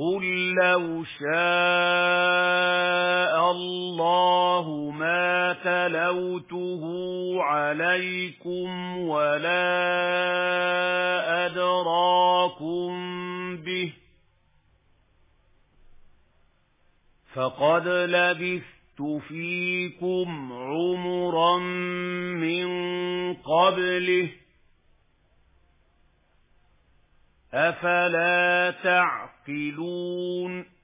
قُل لَّوْ شَاءَ اللَّهُ مَا تَلَوْتُهُ عَلَيْكُمْ وَلَا أَدْرَاكُم بِهِ فَقَدْ لَبِثْتُ فِيكُمْ عُمُرًا مِّن قَبْلِهِ ۚ أَفَلَا تَعْقِلُونَ